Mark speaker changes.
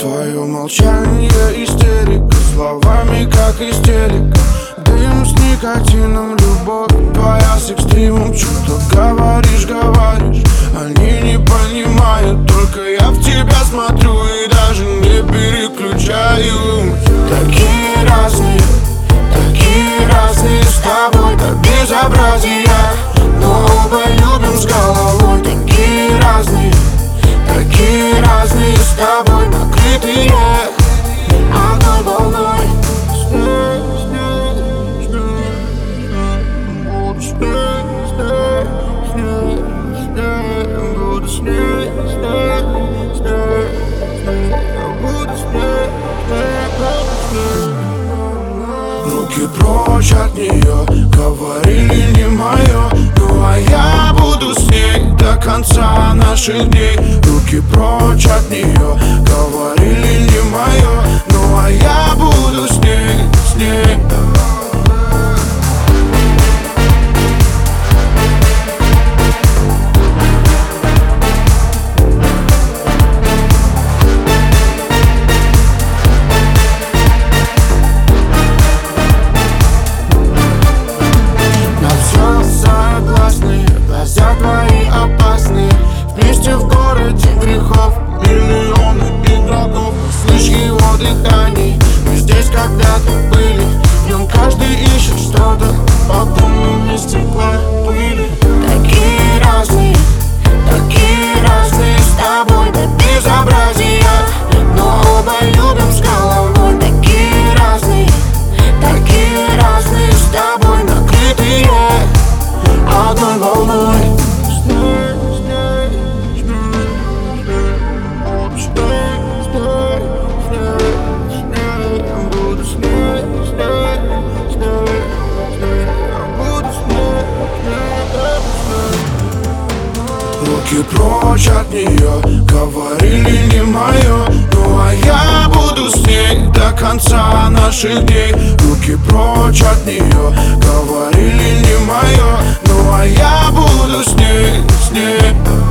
Speaker 1: Твое молчание истерика, словами как истерика. Дым с никотином, любовь твоя с экстримом. Что-то говоришь, они не понимают. Только я в тебя смотрю и даже не переключаю. Такие разные с тобой, как безобразие. Но оба любим с головой. Такие разные с тобой, накрытые одной волной. Руки прочь от нее, говорили не мое. Ну а я буду с ней до конца наших дней. Руки прочь от нее, говорили не мое. Ну а я буду с ней. Глаза твои опасные, вместе в городе грехов миллионы игроков. Слышь его дыхание, мы здесь когда-то были. В нем каждый ищет что-то, потом мы стекла пыли. Такие разные с тобой, до безобразия. Но оба любим с головой. Такие разные с тобой, накрытые одной волной. Руки прочь от нее, говорили не мое. Ну а я буду с ней до конца наших дней. Руки прочь от нее, говорили не мое. Ну а я буду с ней.